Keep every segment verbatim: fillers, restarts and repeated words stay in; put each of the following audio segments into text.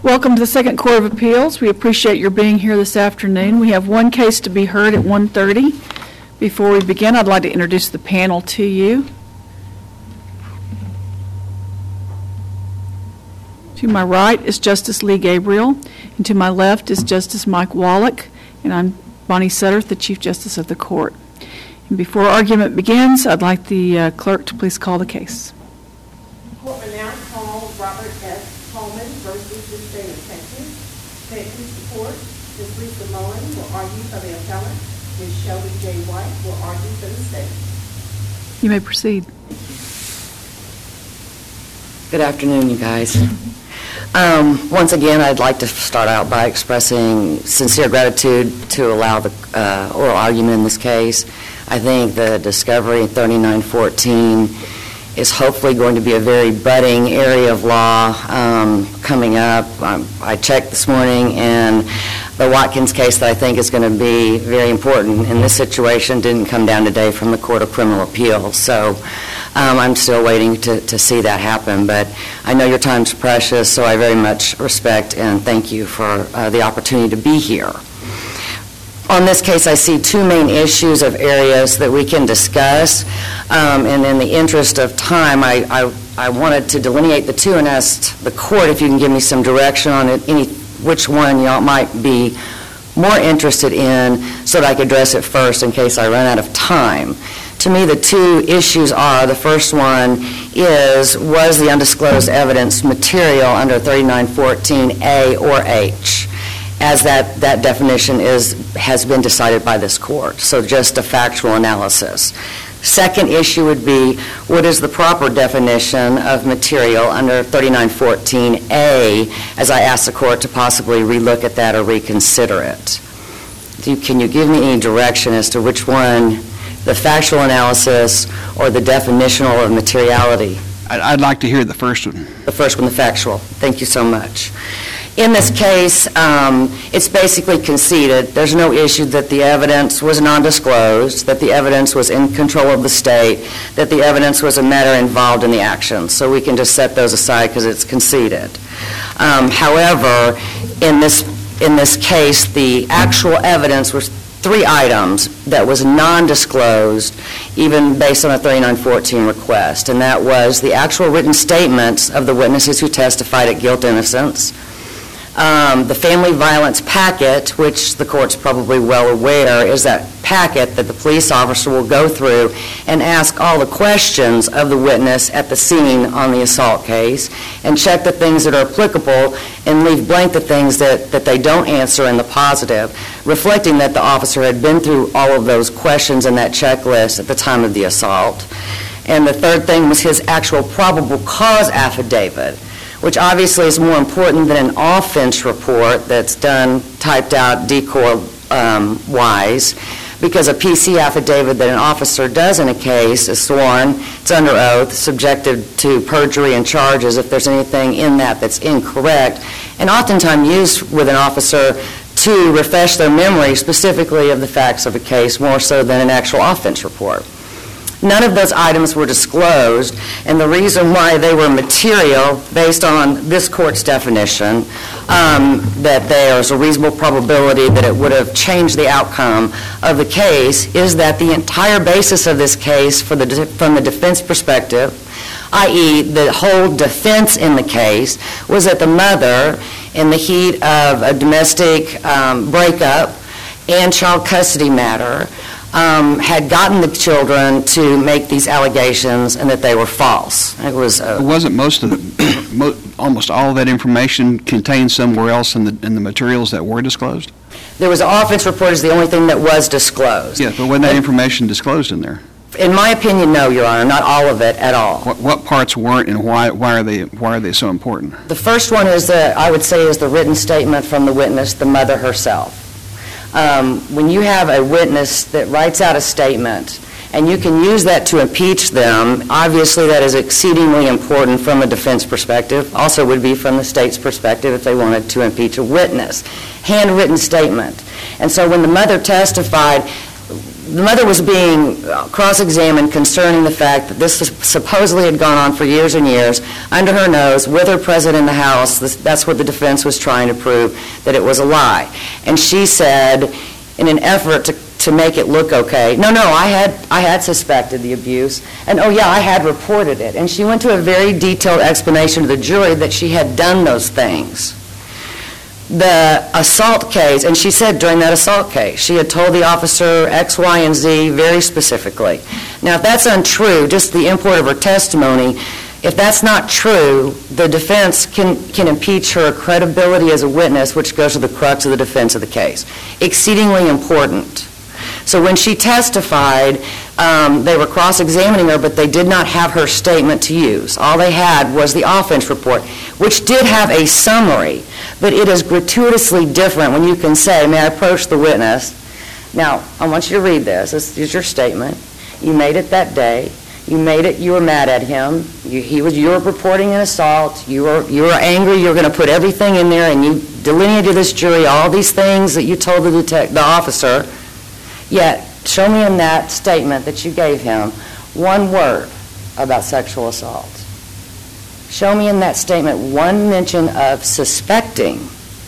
Welcome to the Second Court of Appeals. We appreciate your being here this afternoon. We have one case to be heard at one thirty. Before we begin, I'd like to introduce the panel to you. To my right is Justice Lee Gabriel, and to my left is Justice Mike Wallach, and I'm Bonnie Sutter, the Chief Justice of the Court. And before argument begins, I'd like the uh, clerk to please call the case. Court will now call Robert S. Coleman versus the State of Texas. May it please the Court, Miz Lisa Mullen will argue for the appellant. Miz Shelby J. White will argue for the State. You may proceed. Good afternoon, you guys. Um, once again, I'd like to start out by expressing sincere gratitude to allow the uh, oral argument in this case. I think the discovery in thirty-nine fourteen is hopefully going to be a very budding area of law um, coming up. Um, I checked this morning, and the Watkins case that I think is going to be very important in this situation didn't come down today from the Court of Criminal Appeals. So um, I'm still waiting to, to see that happen. But I know your time's precious, so I very much respect and thank you for uh, the opportunity to be here. On this case, I see two main issues of areas that we can discuss, um, and in the interest of time, I, I, I wanted to delineate the two and ask the court if you can give me some direction on it, any which one y'all might be more interested in, so that I could address it first in case I run out of time. To me, the two issues are, the first one is, was the undisclosed evidence material under thirty-nine fourteen A or H? As that, that definition is, has been decided by this court. So just a factual analysis. Second issue would be, what is the proper definition of material under thirty-nine fourteen A, as I ask the court to possibly relook at that or reconsider it? Do you, can you give me any direction as to which one, the factual analysis or the definitional of materiality? I'd like to hear the first one. The first one, the factual. Thank you so much. In this case, um, it's basically conceded. There's no issue that the evidence was non-disclosed, that the evidence was in control of the state, that the evidence was a matter involved in the action. So we can just set those aside because it's conceded. Um, however, in this, in this case, the actual evidence was three items that was non-disclosed, even based on a thirty-nine fourteen request, and that was the actual written statements of the witnesses who testified at guilt innocence, Um, the family violence packet, which the court's probably well aware, is that packet that the police officer will go through and ask all the questions of the witness at the scene on the assault case and check the things that are applicable and leave blank the things that, that they don't answer in the positive, reflecting that the officer had been through all of those questions in that checklist at the time of the assault. And the third thing was his actual probable cause affidavit, which obviously is more important than an offense report that's done, typed out decor-wise, um, because a P C affidavit that an officer does in a case is sworn, it's under oath, subjected to perjury and charges if there's anything in that that's incorrect, and oftentimes used with an officer to refresh their memory specifically of the facts of a case, more so than an actual offense report. None of those items were disclosed, and the reason why they were material, based on this court's definition, um, that there's a reasonable probability that it would have changed the outcome of the case, is that the entire basis of this case for the de- from the defense perspective, that is the whole defense in the case, was that the mother, in the heat of a domestic um, breakup and child custody matter, Um, had gotten the children to make these allegations and that they were false. It was uh, wasn't most of the, mo- almost all of that information contained somewhere else in the in the materials that were disclosed? There was an offense report is the only thing that was disclosed. Yeah, but wasn't that information disclosed in there? In my opinion, no, Your Honor, not all of it at all. What, what parts weren't, and why why are they why are they so important? The first one is the I would say is the written statement from the witness, the mother herself. Um, when you have a witness that writes out a statement and you can use that to impeach them, obviously that is exceedingly important from a defense perspective, also would be from the state's perspective if they wanted to impeach a witness. Handwritten statement. And so when the mother testified, the mother was being cross-examined concerning the fact that this was supposedly had gone on for years and years under her nose with her present in the house. This, that's what the defense was trying to prove, that it was a lie. And she said, in an effort to, to make it look okay, no, no, I had, I had suspected the abuse, and oh yeah, I had reported it. And she went to a very detailed explanation to the jury that she had done those things. The assault case, and she said during that assault case, she had told the officer X, Y, and Z very specifically. Now, if that's untrue, just the import of her testimony, if that's not true, the defense can, can impeach her credibility as a witness, which goes to the crux of the defense of the case. Exceedingly important. So when she testified, um, they were cross-examining her, but they did not have her statement to use. All they had was the offense report, which did have a summary, but it is gratuitously different when you can say, may I approach the witness? Now, I want you to read this. This is your statement. You made it that day. You made it, you were mad at him. You, he was, you were reporting an assault. You were, you were angry. You were going to put everything in there, and you delineated to this jury all these things that you told the, detect, the officer. Yet, show me in that statement that you gave him one word about sexual assault. Show me in that statement one mention of suspecting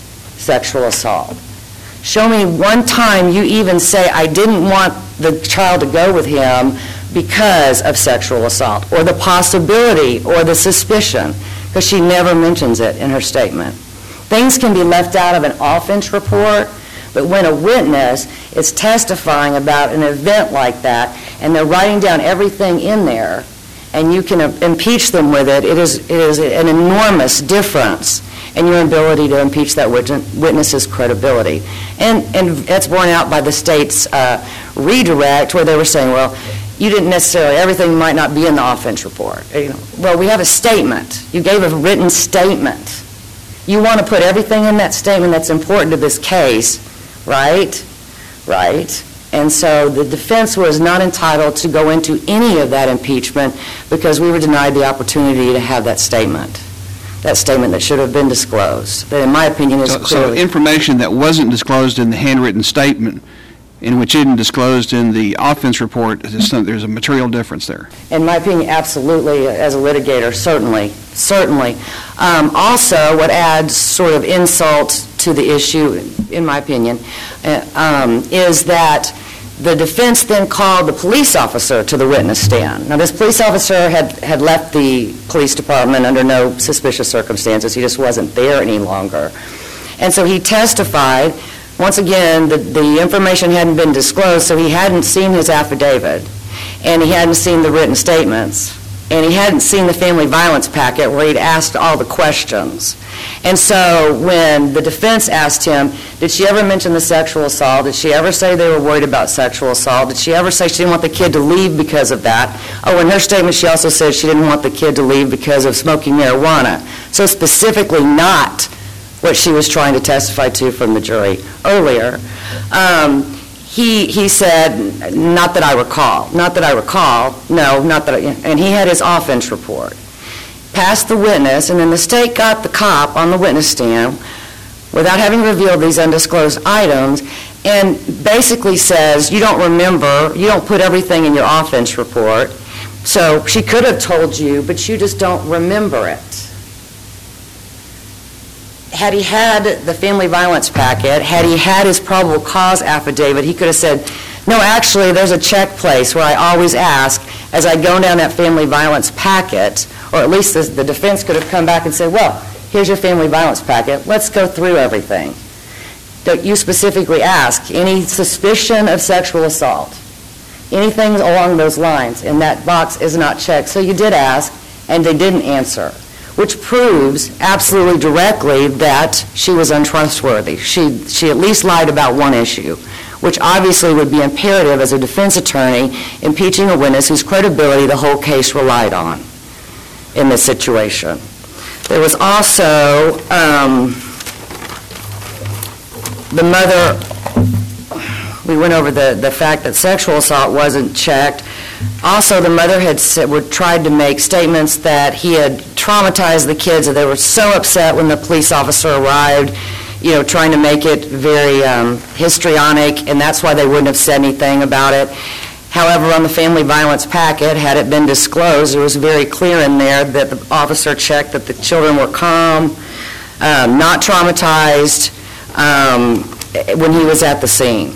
sexual assault. Show me one time you even say, I didn't want the child to go with him because of sexual assault, or the possibility, or the suspicion, because she never mentions it in her statement. Things can be left out of an offense report, but when a witness is testifying about an event like that, and they're writing down everything in there, and you can impeach them with it, it is, it is an enormous difference in your ability to impeach that witness's credibility. And, and that's borne out by the state's uh, redirect, where they were saying, well, you didn't necessarily, everything might not be in the offense report. You know, well, we have a statement. You gave a written statement. You want to put everything in that statement that's important to this case, right? Right. And so the defense was not entitled to go into any of that impeachment because we were denied the opportunity to have that statement. That statement that should have been disclosed. That, in my opinion, is so, clearly... So information that wasn't disclosed in the handwritten statement, in which isn't disclosed in the offense report, there's, some, there's a material difference there. In my opinion, absolutely, as a litigator, certainly, certainly. Um, also, what adds sort of insult to the issue, in my opinion, uh, um, is that the defense then called the police officer to the witness stand. Now, this police officer had, had left the police department under no suspicious circumstances. He just wasn't there any longer. And so he testified. Once again, the, the information hadn't been disclosed, so he hadn't seen his affidavit, and he hadn't seen the written statements, and he hadn't seen the family violence packet where he'd asked all the questions. And so when the defense asked him, did she ever mention the sexual assault? Did she ever say they were worried about sexual assault? Did she ever say she didn't want the kid to leave because of that? Oh, in her statement, she also said she didn't want the kid to leave because of smoking marijuana. So specifically not what she was trying to testify to from the jury earlier. Um, he, he said, not that I recall, not that I recall, no, not that I, and he had his offense report. Passed the witness, and then the state got the cop on the witness stand without having revealed these undisclosed items, and basically says, you don't remember, you don't put everything in your offense report, so she could have told you, but you just don't remember it. Had he had the family violence packet, had he had his probable cause affidavit, he could have said, no, actually, there's a check place where I always ask as I go down that family violence packet, or at least the, the defense could have come back and said, well, here's your family violence packet. Let's go through everything. Don't you specifically ask any suspicion of sexual assault, anything along those lines, and that box is not checked. So you did ask, and they didn't answer, which proves absolutely directly that she was untrustworthy. She, she at least lied about one issue, which obviously would be imperative as a defense attorney impeaching a witness whose credibility the whole case relied on in this situation. There was also um, the mother, we went over the, the fact that sexual assault wasn't checked. Also, the mother had said, would tried to make statements that he had traumatized the kids, that they were so upset when the police officer arrived. you know, trying to make it very um, histrionic, and that's why they wouldn't have said anything about it. However, on the family violence packet, had it been disclosed, it was very clear in there that the officer checked that the children were calm, um, not traumatized um, when he was at the scene.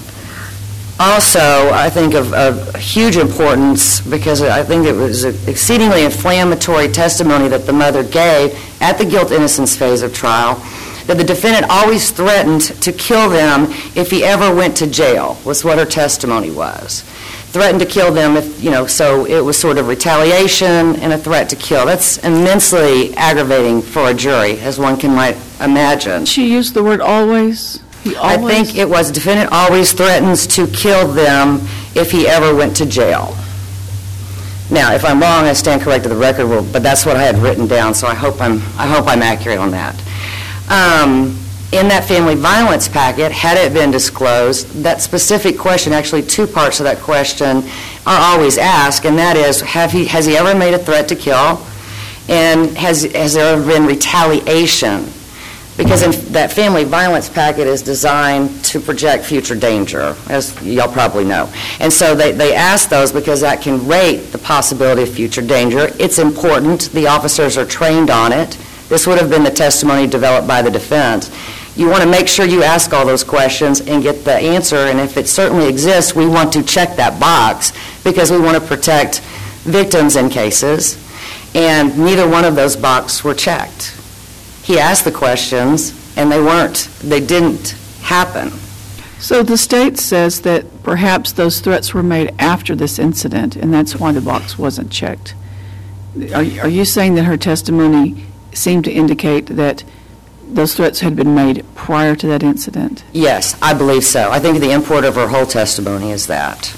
Also, I think of, of huge importance, because I think it was an exceedingly inflammatory testimony that the mother gave at the guilt-innocence phase of trial, that the defendant always threatened to kill them if he ever went to jail, was what her testimony was. Threatened to kill them if, you know, so it was sort of retaliation and a threat to kill. That's immensely aggravating for a jury, as one can might imagine. She used the word always. He always. I think it was defendant always threatens to kill them if he ever went to jail. Now, if I'm wrong, I stand corrected the record, well, but that's what I had written down, so I hope I'm, I hope I'm accurate on that. Um, in that family violence packet, had it been disclosed, that specific question, actually two parts of that question are always asked, and that is, have he, has he ever made a threat to kill? And has, has there ever been retaliation? Because in that family violence packet is designed to project future danger, as y'all probably know. And so they, they ask those because that can rate the possibility of future danger. It's important. The officers are trained on it. This would have been the testimony developed by the defense. You want to make sure you ask all those questions and get the answer, and if it certainly exists, we want to check that box because we want to protect victims in cases, and neither one of those boxes were checked. He asked the questions, and they weren't. They didn't happen. So the state says that perhaps those threats were made after this incident, and that's why the box wasn't checked. Are, are you saying that her testimony seemed to indicate that those threats had been made prior to that incident? Yes, I believe so. I think the import of her whole testimony is that.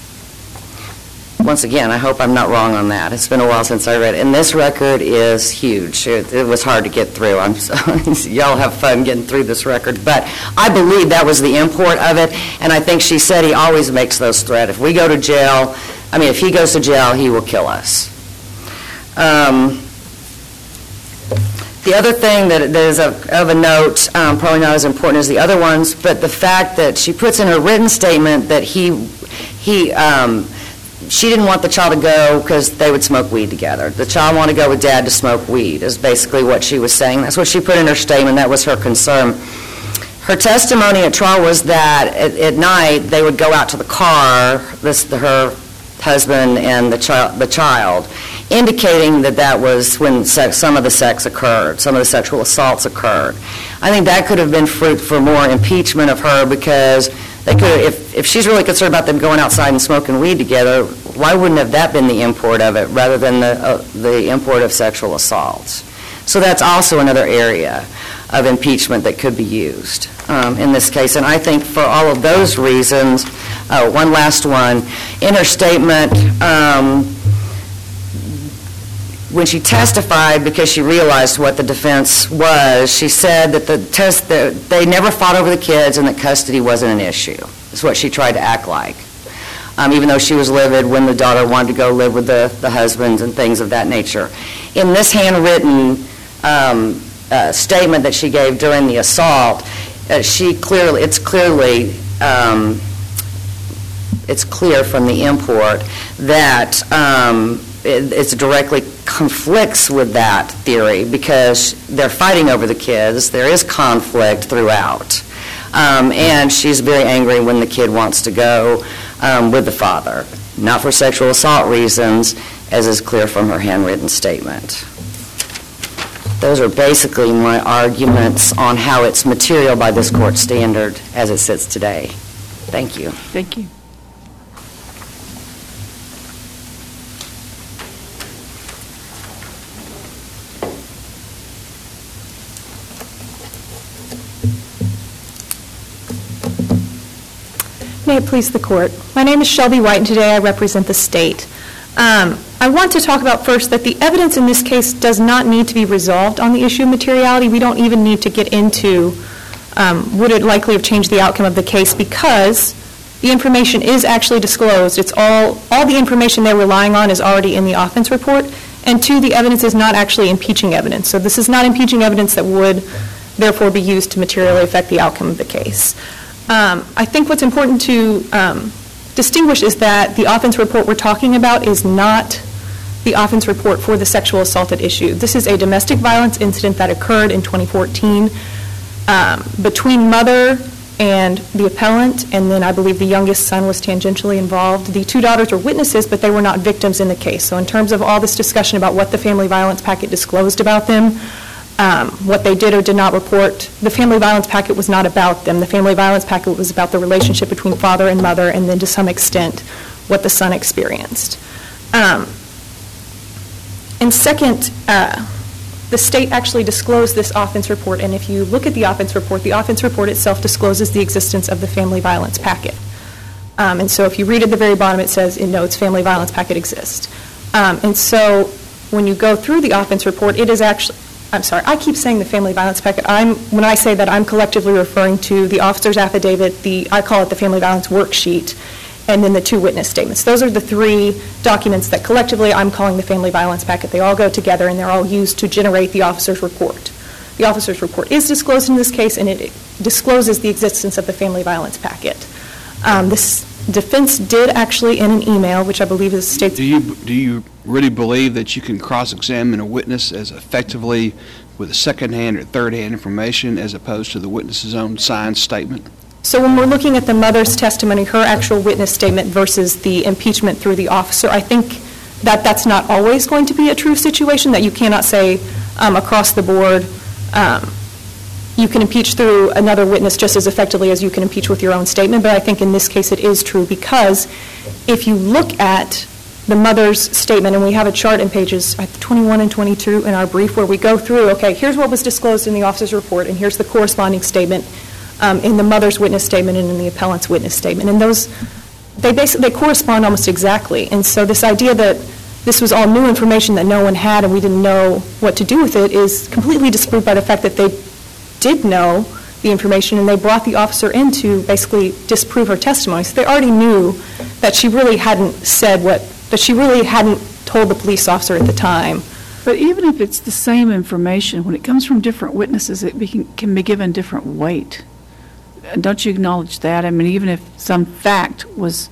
Once again, I hope I'm not wrong on that. It's been a while since I read it. And this record is huge. It, it was hard to get through. I'm so, y'all have fun getting through this record. But I believe that was the import of it. And I think she said he always makes those threats. If we go to jail, I mean, if he goes to jail, he will kill us. Um, the other thing that, that is of, of a note, um, probably not as important as the other ones, but the fact that she puts in her written statement that he, he, um, she didn't want the child to go because they would smoke weed together. The child wanted to go with dad to smoke weed is basically what she was saying. That's what she put in her statement. That was her concern. Her testimony at trial was that at, at night they would go out to the car, this, her husband and the child, the child, indicating that that was when sex, some of the sex occurred, some of the sexual assaults occurred. I think that could have been fruit for more impeachment of her because they could, if, if she's really concerned about them going outside and smoking weed together, why wouldn't have that been the import of it rather than the, uh, the import of sexual assaults? So that's also another area of impeachment that could be used um, in this case. And I think for all of those reasons, uh, one last one, in her statement, um, when she testified, because she realized what the defense was, she said that the test, that they never fought over the kids and that custody wasn't an issue. That's what she tried to act like, um, even though she was livid when the daughter wanted to go live with the, the husbands and things of that nature. In this handwritten um, uh, statement that she gave during the assault, uh, she clearly, it's clearly, um, it's clear from the import that um, it it's directly conflicts with that theory because they're fighting over the kids. There is conflict throughout. Um, and she's very angry when the kid wants to go um, with the father, not for sexual assault reasons, as is clear from her handwritten statement. Those are basically my arguments on how it's material by this court standard as it sits today. Thank you. Thank you. May it please the court. My name is Shelby White, and today I represent the state. Um, I want to talk about first that the evidence in this case does not need to be resolved on the issue of materiality. We don't even need to get into um, would it likely have changed the outcome of the case because the information is actually disclosed. It's all, all the information they're relying on is already in the offense report, and two, the evidence is not actually impeaching evidence. So this is not impeaching evidence that would therefore be used to materially affect the outcome of the case. Um, I think what's important to um, distinguish is that the offense report we're talking about is not the offense report for the sexual assault at issue. This is a domestic violence incident that occurred in twenty fourteen um, between mother and the appellant, and then I believe the youngest son was tangentially involved. The two daughters were witnesses, but they were not victims in the case. So in terms of all this discussion about what the family violence packet disclosed about them, um, what they did or did not report, the family violence packet was not about them. The family violence packet was about the relationship between father and mother, and then to some extent what the son experienced. Um, and second, uh, the state actually disclosed this offense report, and if you look at the offense report, the offense report itself discloses the existence of the family violence packet. Um, and so if you read at the very bottom, it says it notes family violence packet exists. Um, and so when you go through the offense report, it is actually, I'm sorry, I keep saying the family violence packet. I'm, when I say that, I'm collectively referring to the officer's affidavit, the, I call it the family violence worksheet, and then the two witness statements. Those are the three documents that collectively I'm calling the family violence packet. They all go together, and they're all used to generate the officer's report. The officer's report is disclosed in this case, and it discloses the existence of the family violence packet. Um, this defense did actually, in an email, which I believe is states. Do you do you really believe that you can cross-examine a witness as effectively with second-hand or third-hand information as opposed to the witness's own signed statement? So when we're looking at the mother's testimony, her actual witness statement versus the impeachment through the officer, I think that that's not always going to be a true situation, that you cannot say um, across the board um, you can impeach through another witness just as effectively as you can impeach with your own statement. But I think in this case it is true, because if you look at the mother's statement, and we have a chart in pages twenty-one and twenty-two in our brief where we go through, okay, here's what was disclosed in the officer's report, and here's the corresponding statement Um, in the mother's witness statement and in the appellant's witness statement. And those, they basically they correspond almost exactly. And so this idea that this was all new information that no one had and we didn't know what to do with it is completely disproved by the fact that they did know the information, and they brought the officer in to basically disprove her testimony. So they already knew that she really hadn't said what, that she really hadn't told the police officer at the time. But even if it's the same information, when it comes from different witnesses, it be, can be given different weight. Don't you acknowledge that? I mean, even if some fact was,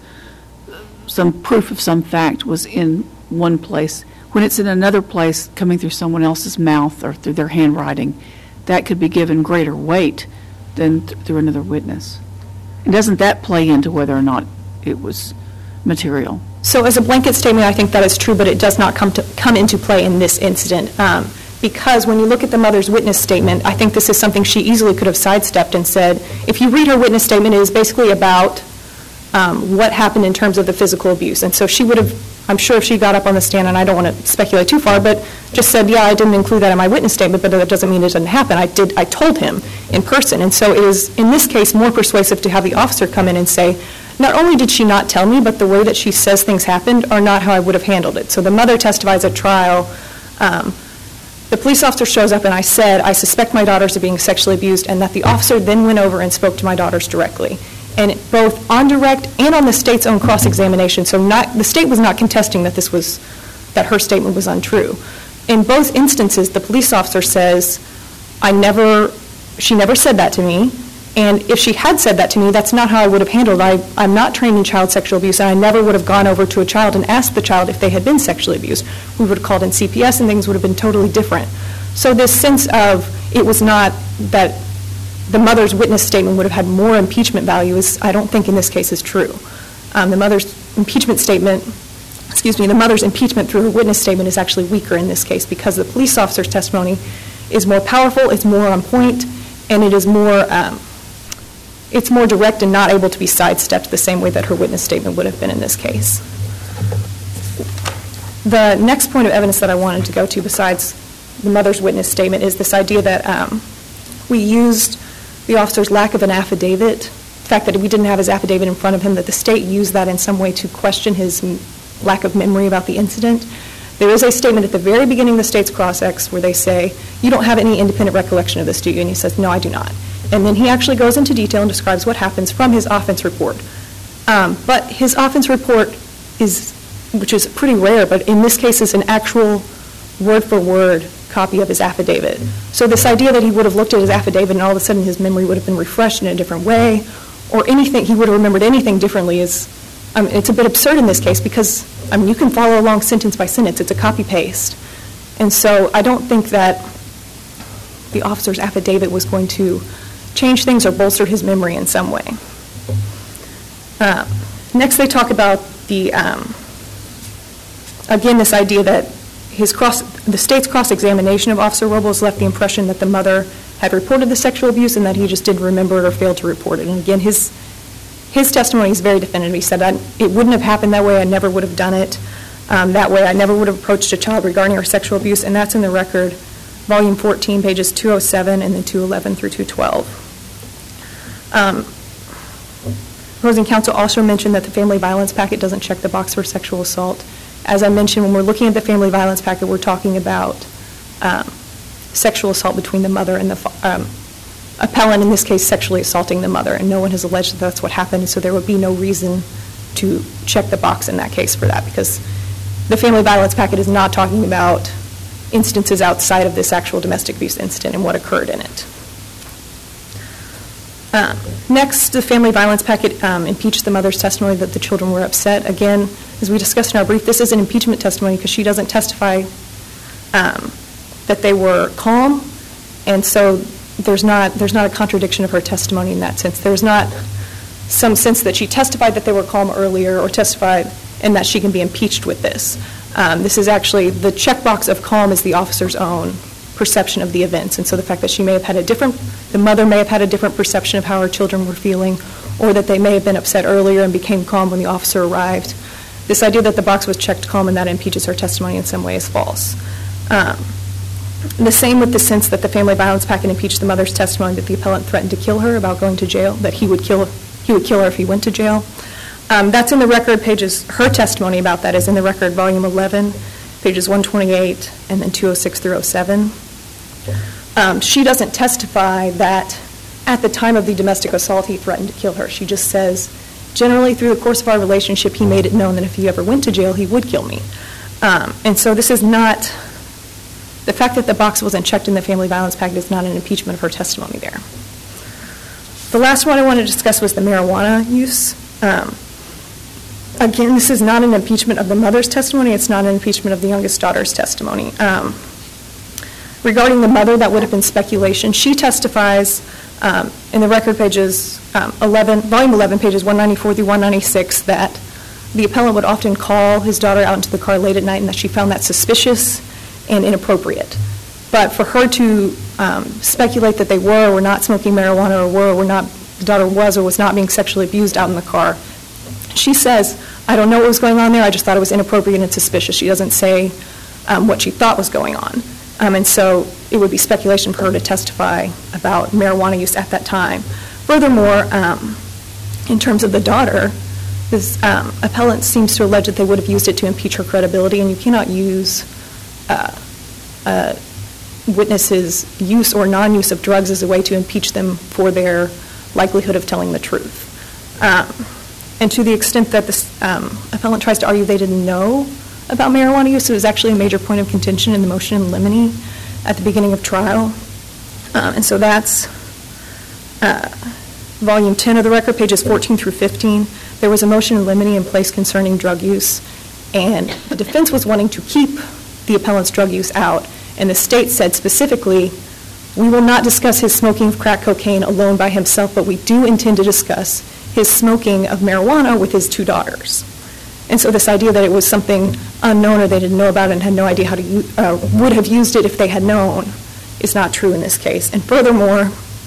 some proof of some fact was in one place, when it's in another place coming through someone else's mouth or through their handwriting, that could be given greater weight than th- through another witness. And doesn't that play into whether or not it was material? So as a blanket statement, I think that is true, but it does not come to come into play in this incident. Um, Because when you look at the mother's witness statement, I think this is something she easily could have sidestepped and said, if you read her witness statement, it is basically about um, what happened in terms of the physical abuse. And so she would have, I'm sure if she got up on the stand, and I don't want to speculate too far, but just said, yeah, I didn't include that in my witness statement, but that doesn't mean it didn't happen. I did, I told him in person. And so it is, in this case, more persuasive to have the officer come in and say, not only did she not tell me, but the way that she says things happened are not how I would have handled it. So the mother testifies at trial. Um, The police officer shows up and I said, I suspect my daughters are being sexually abused, and that the officer then went over and spoke to my daughters directly. And both on direct and on the state's own cross-examination, so not, the state was not contesting that this was, that her statement was untrue. In both instances, the police officer says, I never, she never said that to me, and if she had said that to me, that's not how I would have handled it. I, I'm not trained in child sexual abuse, and I never would have gone over to a child and asked the child if they had been sexually abused. We would have called in C P S and things would have been totally different. So this sense of it was not that the mother's witness statement would have had more impeachment value is, I don't think in this case is true. Um, the mother's impeachment statement, excuse me, the mother's impeachment through her witness statement is actually weaker in this case because the police officer's testimony is more powerful, it's more on point, and it is more, um, it's more direct and not able to be sidestepped the same way that her witness statement would have been in this case. The next point of evidence that I wanted to go to besides the mother's witness statement is this idea that um, we used the officer's lack of an affidavit, the fact that we didn't have his affidavit in front of him, that the state used that in some way to question his m- lack of memory about the incident. There is a statement at the very beginning of the state's cross-ex where they say, you don't have any independent recollection of this, do you? And he says, no, I do not. And then he actually goes into detail and describes what happens from his offense report. Um, but his offense report is, which is pretty rare, but in this case is an actual word-for-word copy of his affidavit. So this idea that he would have looked at his affidavit and all of a sudden his memory would have been refreshed in a different way, or anything, he would have remembered anything differently is, um, it's a bit absurd in this case because, I mean, you can follow along sentence by sentence. It's a copy-paste. And so I don't think that the officer's affidavit was going to change things or bolster his memory in some way. Uh, next, they talk about the, um, again, this idea that his cross, the state's cross-examination of Officer Robles left the impression that the mother had reported the sexual abuse and that he just didn't remember it or failed to report it. And again, his his testimony is very definitive. He said, I, it wouldn't have happened that way. I never would have done it um, that way. I never would have approached a child regarding her sexual abuse, and that's in the record, volume fourteen, pages two oh seven and then two eleven through two twelve. Um, opposing counsel also mentioned that the family violence packet doesn't check the box for sexual assault. As I mentioned, when we're looking at the family violence packet, we're talking about um, sexual assault between the mother and the um, appellant, in this case, sexually assaulting the mother, and no one has alleged that that's what happened, so there would be no reason to check the box in that case for that, because the family violence packet is not talking about instances outside of this actual domestic abuse incident and what occurred in it. Uh, next, the family violence packet um, impeached the mother's testimony that the children were upset. Again, as we discussed in our brief, this is an impeachment testimony because she doesn't testify um, that they were calm, and so there's not there's not a contradiction of her testimony in that sense. There's not some sense that she testified that they were calm earlier or testified and that she can be impeached with this. Um, this is actually, the checkbox of calm is the officer's own perception of the events, and so the fact that she may have had a different, the mother may have had a different perception of how her children were feeling, or that they may have been upset earlier and became calm when the officer arrived. This idea that the box was checked calm and that impeaches her testimony in some way is false. Um, the same with the sense that the family violence packet impeached the mother's testimony that the appellant threatened to kill her about going to jail, that he would kill he would kill her if he went to jail. Um, that's in the record pages, her testimony about that is in the record volume eleven, pages one twenty-eight and then two oh six through oh seven. Um, she doesn't testify that at the time of the domestic assault he threatened to kill her. She just says, generally through the course of our relationship, he made it known that if he ever went to jail, he would kill me. Um, and so this is not, the fact that the box wasn't checked in the family violence packet is not an impeachment of her testimony there. The last one I want to discuss was the marijuana use. Um, again, this is not an impeachment of the mother's testimony. It's not an impeachment of the youngest daughter's testimony. Um, regarding the mother, that would have been speculation. She testifies um, in the record pages um, eleven, volume eleven, pages one ninety-four through one ninety-six, that the appellant would often call his daughter out into the car late at night and that she found that suspicious and inappropriate. But for her to um, speculate that they were or were not smoking marijuana, or were or were not, the daughter was or was not being sexually abused out in the car, she says, I don't know what was going on there, I just thought it was inappropriate and suspicious. She doesn't say um, what she thought was going on. Um, and so it would be speculation for her to testify about marijuana use at that time. Furthermore, um, in terms of the daughter, this um, appellant seems to allege that they would have used it to impeach her credibility, and you cannot use uh, uh, witnesses' use or non-use of drugs as a way to impeach them for their likelihood of telling the truth. Um, and to the extent that this um, appellant tries to argue they didn't know about marijuana use, it was actually a major point of contention in the motion in limine at the beginning of trial. Um, and so that's uh, volume ten of the record, pages fourteen through fifteen. There was a motion in limine in place concerning drug use, and the defense was wanting to keep the appellant's drug use out, and the state said specifically, we will not discuss his smoking of crack cocaine alone by himself, but we do intend to discuss his smoking of marijuana with his two daughters. And so this idea that it was something unknown or they didn't know about it and had no idea how to use, uh, would have used it if they had known is not true in this case. And furthermore,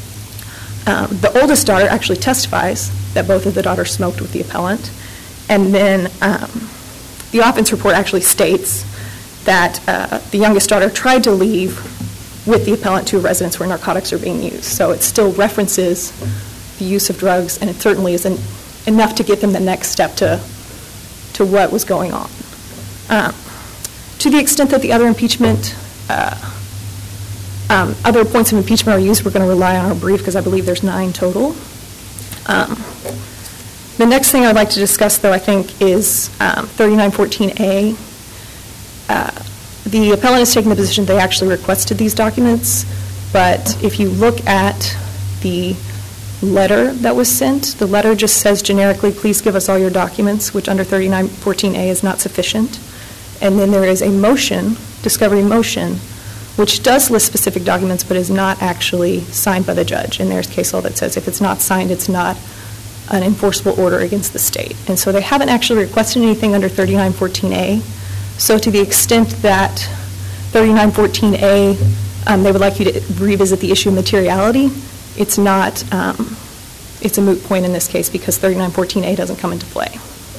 um, the oldest daughter actually testifies that both of the daughters smoked with the appellant. And then um, the offense report actually states that uh, the youngest daughter tried to leave with the appellant to a residence where narcotics are being used. So it still references the use of drugs, and it certainly isn't enough to get them the next step to to what was going on. Uh, to the extent that the other impeachment, uh, um, other points of impeachment are used, we're going to rely on our brief because I believe there's nine total. Um, the next thing I'd like to discuss, though, I think is um, thirty-nine fourteen A. Uh, the appellant is taking the position they actually requested these documents, but if you look at the letter that was sent, the letter just says generically, please give us all your documents, which under thirty-nine fourteen A is not sufficient. And then there is a motion, discovery motion, which does list specific documents but is not actually signed by the judge. And there's case law that says if it's not signed, it's not an enforceable order against the state. And so they haven't actually requested anything under thirty-nine fourteen A. So to the extent that thirty-nine fourteen A, um, they would like you to revisit the issue of materiality, it's not, um, it's a moot point in this case because thirty-nine fourteen A doesn't come into play.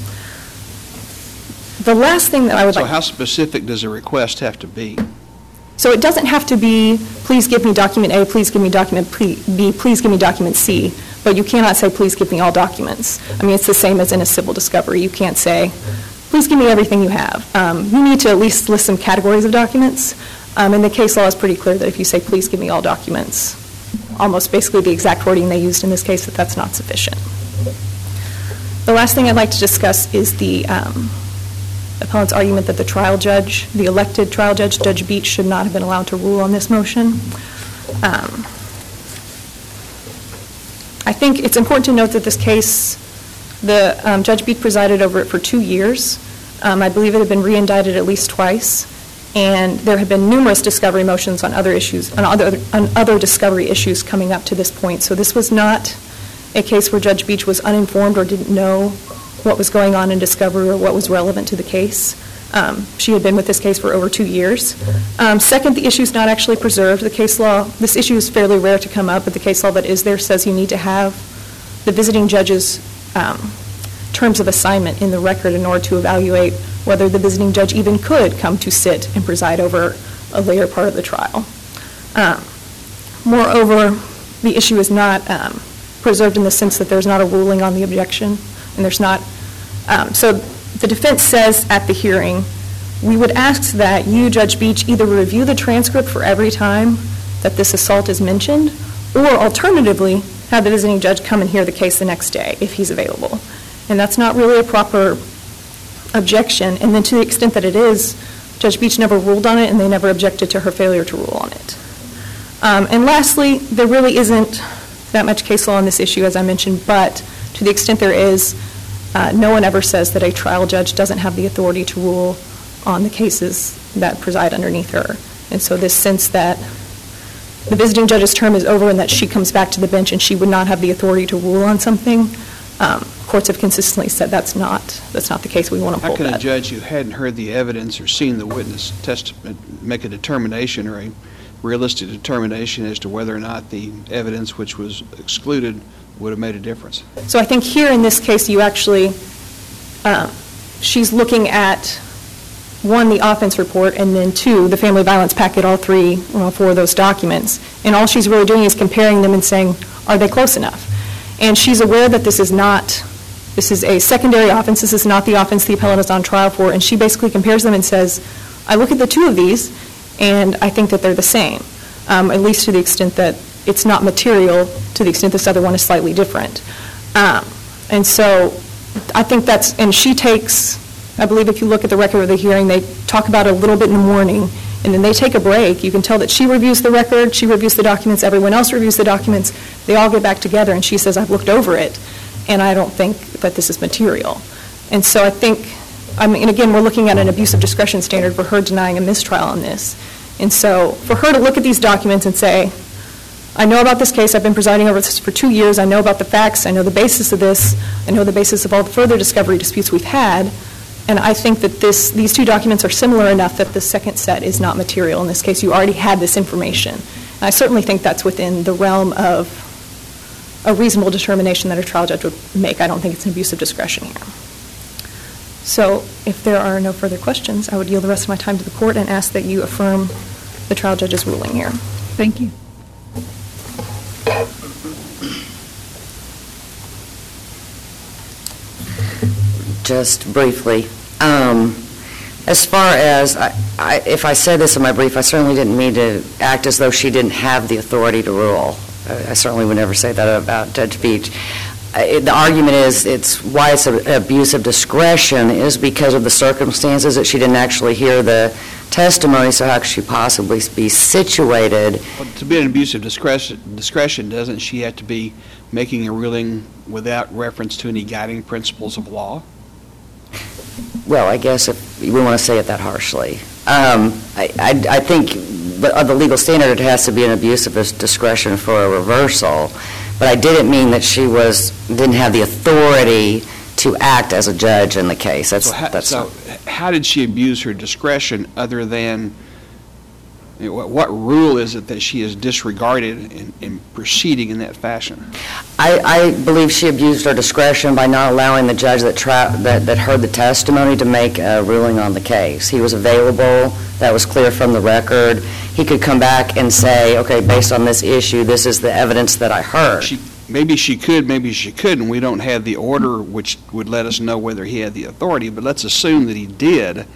The last thing that I would So like... how specific does a request have to be? So it doesn't have to be, please give me document A, please give me document B, please give me document C, but you cannot say, please give me all documents. I mean, it's the same as in a civil discovery. You can't say, please give me everything you have. Um, you need to at least list some categories of documents, um, and the case law is pretty clear that if you say, please give me all documents, almost basically the exact wording they used in this case, that that's not sufficient. The last thing I'd like to discuss is the um, appellant's argument that the trial judge, the elected trial judge, Judge Beach, should not have been allowed to rule on this motion. Um, I think it's important to note that this case, the um, Judge Beach presided over it for two years. Um, I believe it had been re-indicted at least twice, and there had been numerous discovery motions on other issues, on other, on other discovery issues coming up to this point. So this was not a case where Judge Beach was uninformed or didn't know what was going on in discovery or what was relevant to the case. Um, she had been with this case for over two years. Um, second, the issue is not actually preserved. The case law, this issue is fairly rare to come up, but the case law that is there says you need to have the visiting judge's um, terms of assignment in the record in order to evaluate whether the visiting judge even could come to sit and preside over a later part of the trial. Um, moreover, the issue is not um, preserved in the sense that there's not a ruling on the objection, and there's not. Um, so the defense says at the hearing, we would ask that you, Judge Beach, either review the transcript for every time that this assault is mentioned, or alternatively, have the visiting judge come and hear the case the next day if he's available. And that's not really a proper objection. And then to the extent that it is, Judge Beach never ruled on it, and they never objected to her failure to rule on it. Um, and lastly, there really isn't that much case law on this issue, as I mentioned, but to the extent there is, uh, no one ever says that a trial judge doesn't have the authority to rule on the cases that preside underneath her. And so this sense that the visiting judge's term is over and that she comes back to the bench and she would not have the authority to rule on something, um, courts have consistently said that's not that's not the case. We want to How hold that. can a judge who hadn't heard the evidence or seen the witness testament make a determination or a realistic determination as to whether or not the evidence which was excluded would have made a difference? So I think here in this case, you actually, uh, she's looking at, one, the offense report, and then two, the family violence packet, all three, or all four of those documents. And all she's really doing is comparing them and saying, are they close enough? And she's aware that this is not, this is a secondary offense, this is not the offense the appellant is on trial for, and she basically compares them and says, I look at the two of these, and I think that they're the same, um, at least to the extent that it's not material, to the extent this other one is slightly different. Um, and so I think that's, and she takes, I believe if you look at the record of the hearing, they talk about it a little bit in the morning, and then they take a break. You can tell that she reviews the record, she reviews the documents, everyone else reviews the documents, they all get back together, and she says, I've looked over it, and I don't think that this is material. And so I think, I mean, and again, we're looking at an abuse of discretion standard for her denying a mistrial on this. And so for her to look at these documents and say, I know about this case, I've been presiding over this for two years, I know about the facts, I know the basis of this, I know the basis of all the further discovery disputes we've had, and I think that this, these two documents are similar enough that the second set is not material. In this case, you already had this information. And I certainly think that's within the realm of a reasonable determination that a trial judge would make. I don't think it's an abuse of discretion here. So if there are no further questions, I would yield the rest of my time to the court and ask that you affirm the trial judge's ruling here. Thank you. Just briefly, um, as far as, I, I, if I said this in my brief, I certainly didn't mean to act as though she didn't have the authority to rule. I, I certainly would never say that about Judge Beach. I, the argument is, it's why it's an abuse of discretion is because of the circumstances that she didn't actually hear the testimony, so how could she possibly be situated? Well, to be an abuse of discretion, discretion, doesn't she have to be making a ruling without reference to any guiding principles of law? Well, I guess if we want to say it that harshly. Um, I, I, I think the, uh, the legal standard, it has to be an abuse of discretion for a reversal, but I didn't mean that she was, didn't have the authority to act as a judge in the case. That's, so how, that's so how did she abuse her discretion other than, you know, what, what rule is it that she has disregarded in, in proceeding in that fashion? I, I believe she abused her discretion by not allowing the judge that, tra- that that heard the testimony to make a ruling on the case. He was available. That was clear from the record. He could come back and say, okay, based on this issue, this is the evidence that I heard. She, maybe she could, maybe she couldn't. We don't have the order which would let us know whether he had the authority, but let's assume that he did.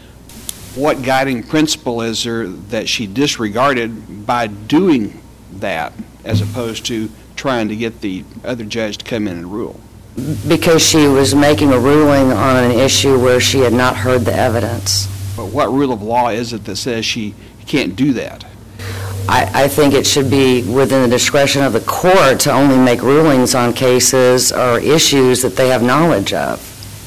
What guiding principle is there that she disregarded by doing that as opposed to trying to get the other judge to come in and rule? Because she was making a ruling on an issue where she had not heard the evidence. But what rule of law is it that says she can't do that? I, I think it should be within the discretion of the court to only make rulings on cases or issues that they have knowledge of.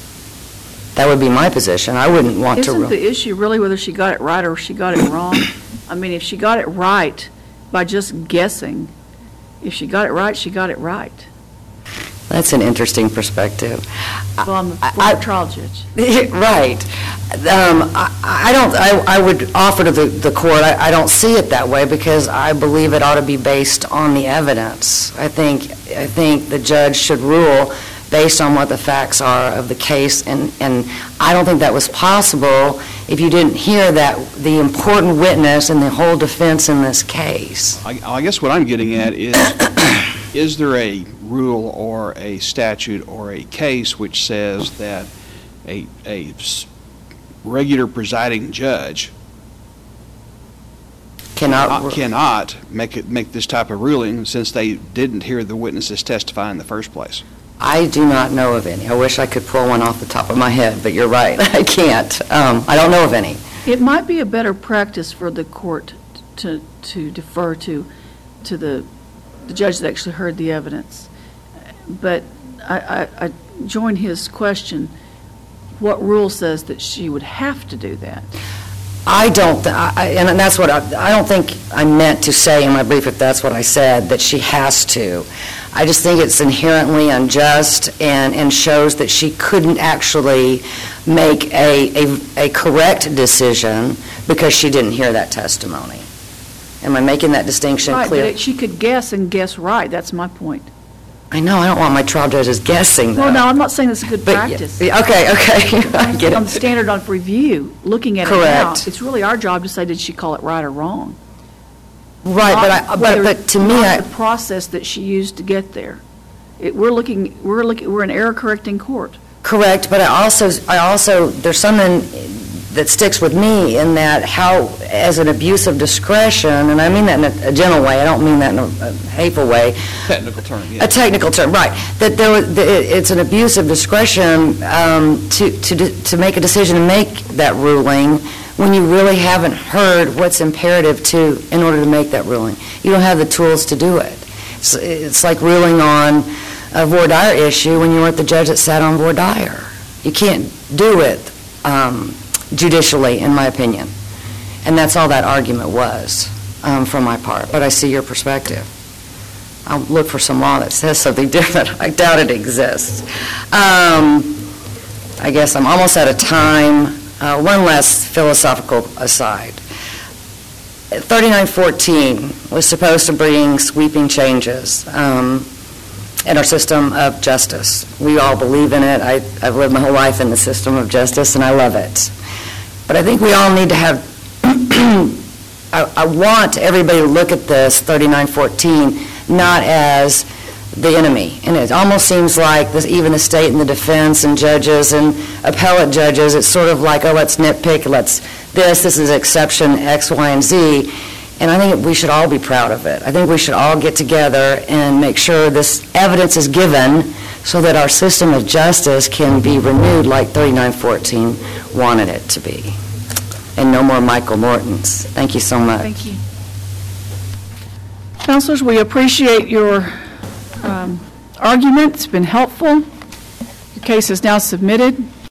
That would be my position. I wouldn't want to... Isn't the issue really whether she got it right or she got it wrong? I mean, if she got it right by just guessing, if she got it right, she got it right. That's an interesting perspective. Well, I'm a I- former I- trial judge. Right. Um, I, I don't, I, I would offer to the, the court, I, I don't see it that way because I believe it ought to be based on the evidence. I think, I think the judge should rule based on what the facts are of the case, and, and I don't think that was possible if you didn't hear that, the important witness and the whole defense in this case. I, I guess what I'm getting at is, is there a rule or a statute or a case which says that a, a s- regular presiding judge Cannot, uh, cannot make it, make this type of ruling since they didn't hear the witnesses testify in the first place? I do not know of any. I wish I could pull one off the top of my head, but you're right, I can't. Um, I don't know of any. It might be a better practice for the court to, to defer to, to the, the judge that actually heard the evidence. But I, I, I join his question, what rule says that she would have to do that? I don't, th- I, and that's what I, I don't think I meant to say in my brief, if that's what I said, that she has to. I just think it's inherently unjust and, and shows that she couldn't actually make a, a, a correct decision because she didn't hear that testimony. Am I making that distinction Right, clear? but it- she could guess and guess right, that's my point. I know, I don't want my trial judges guessing, though. Well, no, I'm not saying it's a good But, yeah, practice. yeah, okay, okay, I get On the it. standard on review, looking at it now, Correct. it's really our job to say, did she call it right or wrong? Right, but I, Not but, whether- but to me, not I, the process that she used to get there. It, we're looking, we're looking, we're an error-correcting court. correct, but I also, I also, there's something that sticks with me in that how, as an abuse of discretion, and I mean that in a, a gentle way, I don't mean that in a, a hateful way, Technical term, yeah. a technical term, right, that there was, that it- it's an abuse of discretion um, to, to, de- to make a decision and make that ruling when you really haven't heard what's imperative to, in order to make that ruling. You don't have the tools to do it. It's, it's like ruling on a voir dire issue when you weren't the judge that sat on voir dire. You can't do it um, judicially, in my opinion. And that's all that argument was um, from my part. But I see your perspective. I'll look for some law that says something different. I doubt it exists. Um, I guess I'm almost out of time. Uh, one last philosophical aside. thirty-nine fourteen was supposed to bring sweeping changes um, in our system of justice. We all believe in it. I, I've lived my whole life in the system of justice, and I love it. But I think we all need to have, I, I want everybody to look at this thirty-nine fourteen not as the enemy. And it almost seems like this, even the state and the defense and judges and appellate judges, it's sort of like, oh, let's nitpick, let's this, this is exception X, Y, and Z. And I think we should all be proud of it. I think we should all get together and make sure this evidence is given so that our system of justice can be renewed like thirty-nine fourteen wanted it to be. and no more Michael Mortons. Thank you so much. Thank you. Counselors, we appreciate your um, argument. It's been helpful. Your case is now submitted.